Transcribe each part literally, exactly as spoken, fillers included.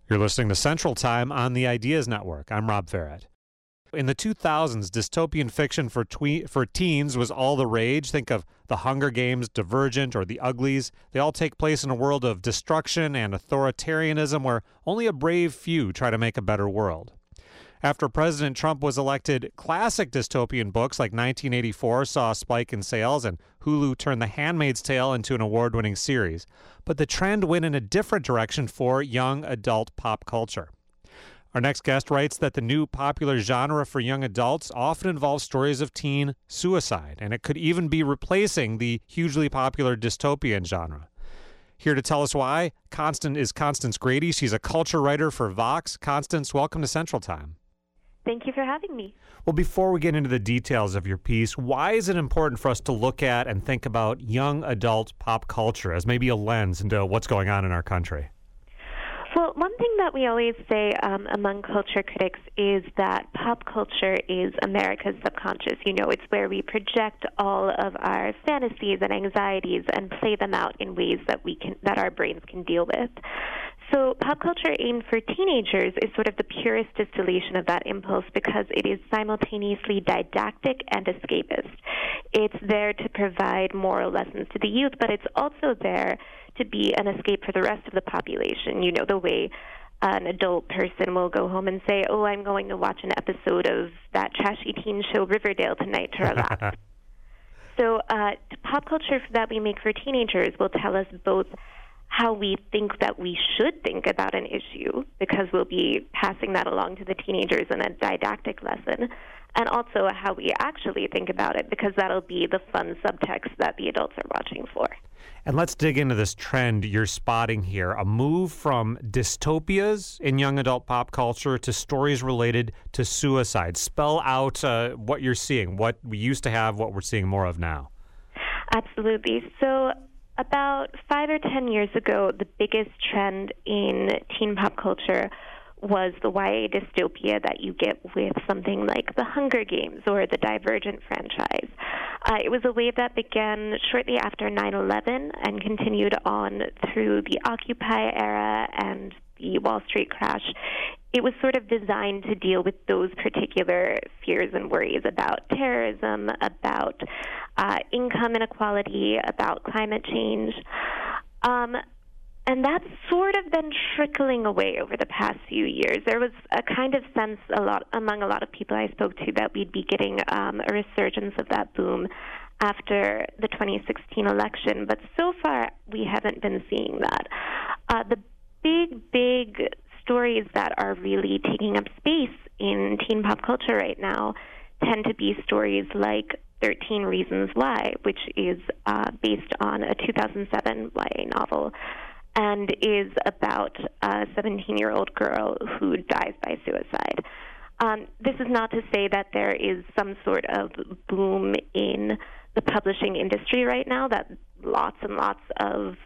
You're listening to Central Time on the Ideas Network. I'm Rob Farrett. In the two thousands, dystopian fiction for twe- for teens was all the rage. Think of The Hunger Games, Divergent, or The Uglies. They all take place in a world of destruction and authoritarianism where only a brave few try to make a better world. After President Trump was elected, classic dystopian books like nineteen eighty-four saw a spike in sales, and Hulu turned The Handmaid's Tale into an award-winning series. But the trend went in a different direction for young adult pop culture. Our next guest writes that the new popular genre for young adults often involves stories of teen suicide, and it could even be replacing the hugely popular dystopian genre. Here to tell us why, Constant is Constance Grady. She's a culture writer for Vox. Constance, welcome to Central Time. Thank you for having me. Well, before we get into the details of your piece, why is it important for us to look at and think about young adult pop culture as maybe a lens into what's going on in our country? Well, one thing that we always say um, among culture critics is that pop culture is America's subconscious. You know, it's where we project all of our fantasies and anxieties and play them out in ways that we can, that our brains can deal with. So pop culture aimed for teenagers is sort of the purest distillation of that impulse because it is simultaneously didactic and escapist. It's there to provide moral lessons to the youth, but it's also there to be an escape for the rest of the population. You know, the way an adult person will go home and say, oh, I'm going to watch an episode of that trashy teen show Riverdale tonight to relax. So uh, pop culture that we make for teenagers will tell us both how we think that we should think about an issue, because we'll be passing that along to the teenagers in a didactic lesson, and also how we actually think about it, because that'll be the fun subtext that the adults are watching for. And let's dig into this trend you're spotting here, a move from dystopias in young adult pop culture to stories related to suicide. Spell out uh, what you're seeing, what we used to have, what we're seeing more of now. Absolutely. So about five or ten years ago, the biggest trend in teen pop culture was the Y A dystopia that you get with something like The Hunger Games or the Divergent franchise. Uh, it was a wave that began shortly after nine eleven and continued on through the Occupy era and the Wall Street crash. It was sort of designed to deal with those particular fears and worries about terrorism, about uh, income inequality, about climate change. Um, and that's sort of been trickling away over the past few years. There was a kind of sense a lot among a lot of people I spoke to that we'd be getting um, a resurgence of that boom after the twenty sixteen election, but so far we haven't been seeing that. Uh, the big, big stories that are really taking up space in teen pop culture right now tend to be stories like thirteen Reasons Why, which is uh, based on a two thousand seven Y A novel and is about a seventeen-year-old girl who dies by suicide. Um, this is not to say that there is some sort of boom in the publishing industry right now, that lots and lots of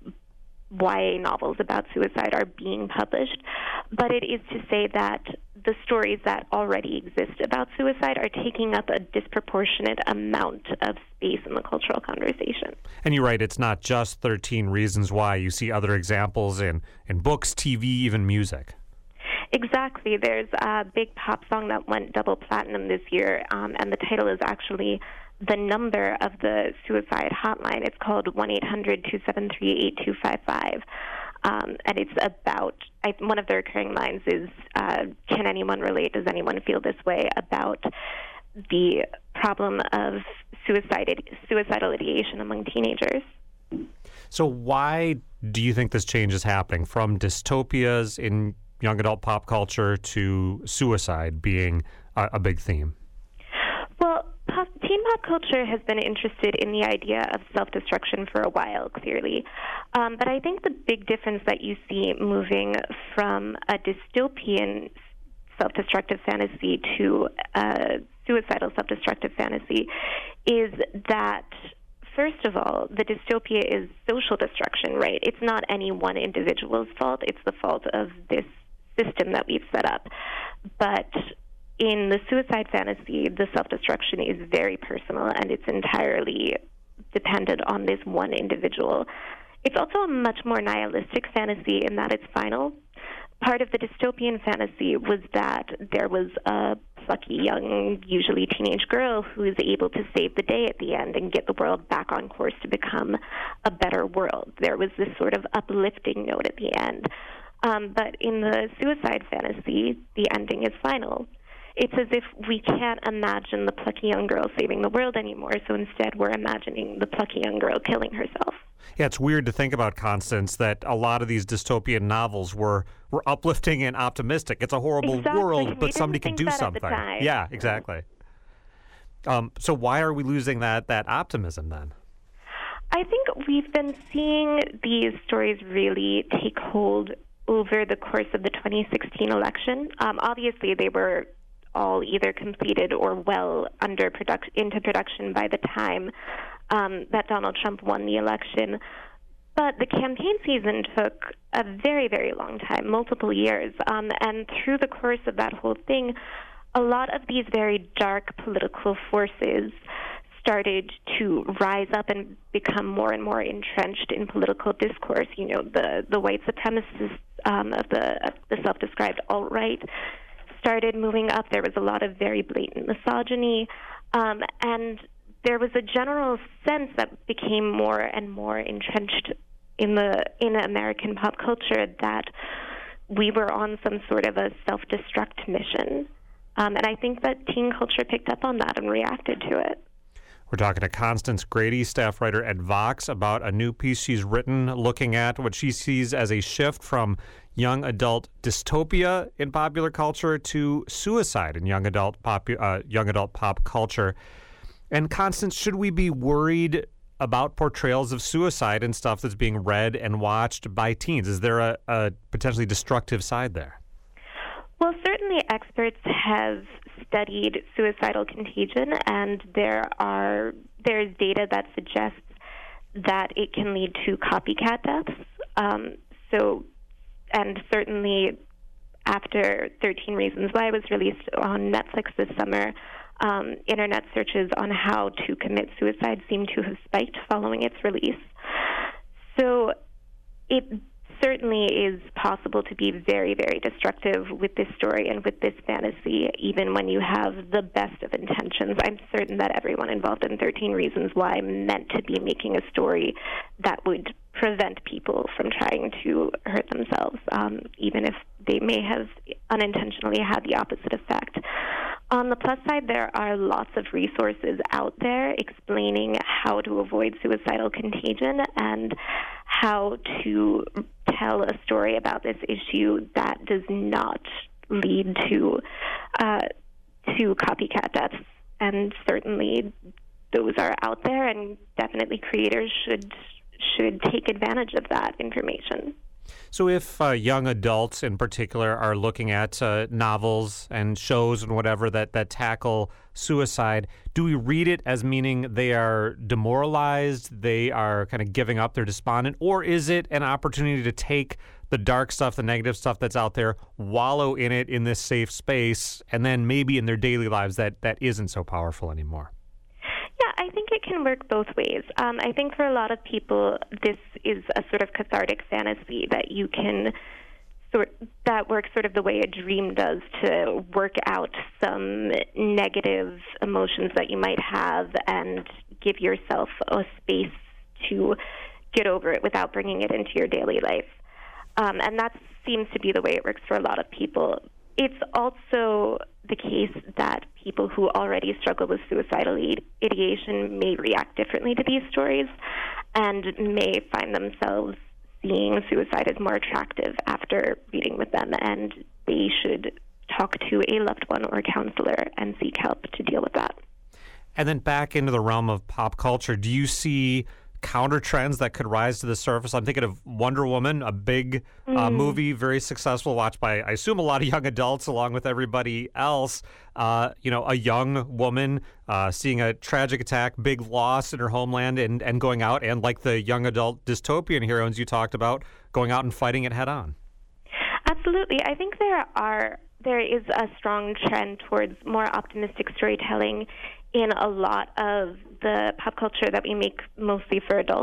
Y A novels about suicide are being published, but it is to say that the stories that already exist about suicide are taking up a disproportionate amount of space in the cultural conversation. And you're right, it's not just thirteen Reasons Why. You see other examples in, in books, T V, even music. Exactly. There's a big pop song that went double platinum this year, um, and the title is actually the number of the suicide hotline. It's called one eight hundred two seven three eight two five five. Um, and it's about, I, one of the recurring lines is, uh, can anyone relate? Does anyone feel this way about the problem of suicide, suicidal ideation among teenagers? So why do you think this change is happening from dystopias in young adult pop culture to suicide being a, a big theme? Well, pop, teen pop culture has been interested in the idea of self-destruction for a while, clearly. Um, but I think the big difference that you see moving from a dystopian self-destructive fantasy to a suicidal self-destructive fantasy is that, first of all, the dystopia is social destruction, right? It's not any one individual's fault. It's the fault of this system that we've set up. But in the suicide fantasy, the self-destruction is very personal, and it's entirely dependent on this one individual. It's also a much more nihilistic fantasy in that it's final, part of the dystopian fantasy was that there was a plucky young, usually teenage girl who is able to save the day at the end and get the world back on course to become a better world. There was this sort of uplifting note at the end. Um, but in the suicide fantasy, the ending is final. It's as if we can't imagine the plucky young girl saving the world anymore, so instead we're imagining the plucky young girl killing herself. Yeah, it's weird to think about, Constance, that a lot of these dystopian novels were, were uplifting and optimistic. It's a horrible exactly. world, we but somebody can do something. Yeah, exactly. Um, so why are we losing that that optimism then? I think we've been seeing these stories really take hold over the course of the twenty sixteen election. Um, obviously, they were all either completed or well under product- into production by the time um, that Donald Trump won the election. But the campaign season took a very, very long time, multiple years. Um, and through the course of that whole thing, a lot of these very dark political forces started to rise up and become more and more entrenched in political discourse. You know, the, the white supremacists um, of the, of the self-described alt-right started moving up. There was a lot of very blatant misogyny, um, and there was a general sense that became more and more entrenched in the in American pop culture that we were on some sort of a self-destruct mission. Um, and I think that teen culture picked up on that and reacted to it. We're talking to Constance Grady, staff writer at Vox, about a new piece she's written looking at what she sees as a shift from young adult dystopia in popular culture to suicide in young adult pop, uh, young adult pop culture. And Constance, should we be worried about portrayals of suicide and stuff that's being read and watched by teens? Is there a, a potentially destructive side there? Well, certainly experts have studied suicidal contagion, and there are there's data that suggests that it can lead to copycat deaths. Um, so, and certainly after thirteen Reasons Why was released on Netflix this summer, um, internet searches on how to commit suicide seem to have spiked following its release. So it certainly is possible to be very, very destructive with this story and with this fantasy, even when you have the best of intentions. I'm certain that everyone involved in thirteen Reasons Why meant to be making a story that would prevent people from trying to hurt themselves, um, even if they may have unintentionally had the opposite effect. On the plus side, there are lots of resources out there explaining how to avoid suicidal contagion and how to tell a story about this issue that does not lead to uh, to copycat deaths. And certainly those are out there, and definitely creators should should take advantage of that information. So if uh, young adults in particular are looking at uh, novels and shows and whatever that, that tackle suicide, do we read it as meaning they are demoralized, they are kind of giving up, they're despondent, or is it an opportunity to take the dark stuff, the negative stuff that's out there, wallow in it in this safe space, and then maybe in their daily lives that, that isn't so powerful anymore? Yeah, I think it can work both ways. Um, I think for a lot of people, this is a sort of cathartic fantasy that you can sort that works sort of the way a dream does to work out some negative emotions that you might have and give yourself a space to get over it without bringing it into your daily life. Um, and that seems to be the way it works for a lot of people. It's also the case that people who already struggle with suicidal ideation may react differently to these stories and may find themselves seeing suicide as more attractive after reading with them, and they should talk to a loved one or a counselor and seek help to deal with that. And then back into the realm of pop culture, do you see counter trends that could rise to the surface? I'm thinking of Wonder Woman, a big uh, mm. movie, very successful, watched by, I assume, a lot of young adults along with everybody else. Uh, you know, a young woman uh, seeing a tragic attack, big loss in her homeland, and, and going out and, like the young adult dystopian heroines you talked about, going out and fighting it head on. Absolutely. I think there are there is a strong trend towards more optimistic storytelling in a lot of the pop culture that we make mostly for adults.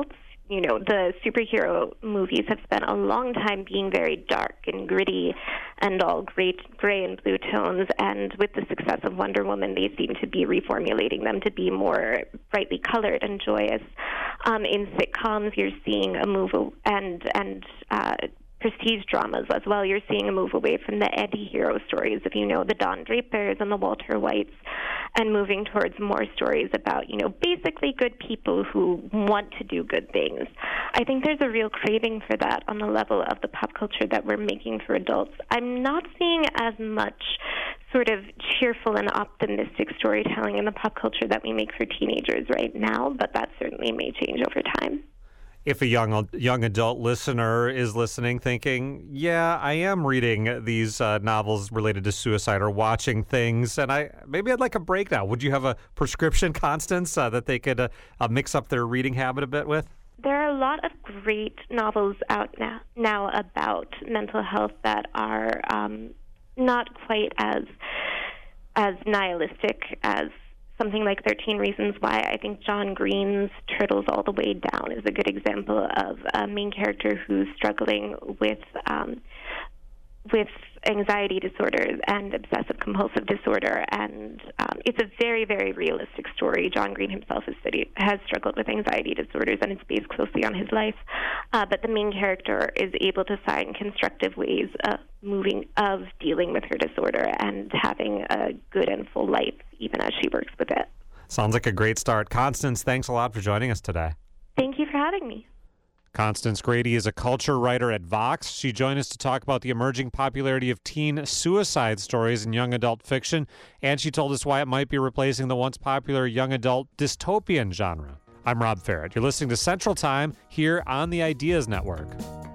you know, the superhero movies have spent a long time being very dark and gritty and all great gray and blue tones. And with the success of Wonder Woman, they seem to be reformulating them to be more brightly colored and joyous. Um, in sitcoms, you're seeing a move and and uh, prestige dramas as well. You're seeing a move away from the anti-hero stories of, you know, the Don Drapers and the Walter Whites, and moving towards more stories about, you know, basically good people who want to do good things. I think there's a real craving for that on the level of the pop culture that we're making for adults. I'm not seeing as much sort of cheerful and optimistic storytelling in the pop culture that we make for teenagers right now, but that certainly may change over time. If a young young adult listener is listening thinking, yeah, I am reading these uh, novels related to suicide or watching things, and I maybe I'd like a break now, would you have a prescription, Constance, uh, that they could uh, uh, mix up their reading habit a bit with? There are a lot of great novels out now, now about mental health that are um, not quite as as nihilistic as something like thirteen Reasons Why. I think John Green's Turtles All the Way Down is a good example of a main character who's struggling with um, with anxiety disorders and obsessive-compulsive disorder. And um, it's a very, very realistic story. John Green himself has, studied, has struggled with anxiety disorders, and it's based closely on his life. Uh, but the main character is able to find constructive ways of moving, of dealing with her disorder and having a good and full life, even as she works with it. Sounds like a great start. Constance, thanks a lot for joining us today. Thank you for having me. Constance Grady is a culture writer at Vox. She joined us to talk about the emerging popularity of teen suicide stories in young adult fiction, and she told us why it might be replacing the once popular young adult dystopian genre. I'm Rob Ferrett. You're listening to Central Time here on the Ideas Network.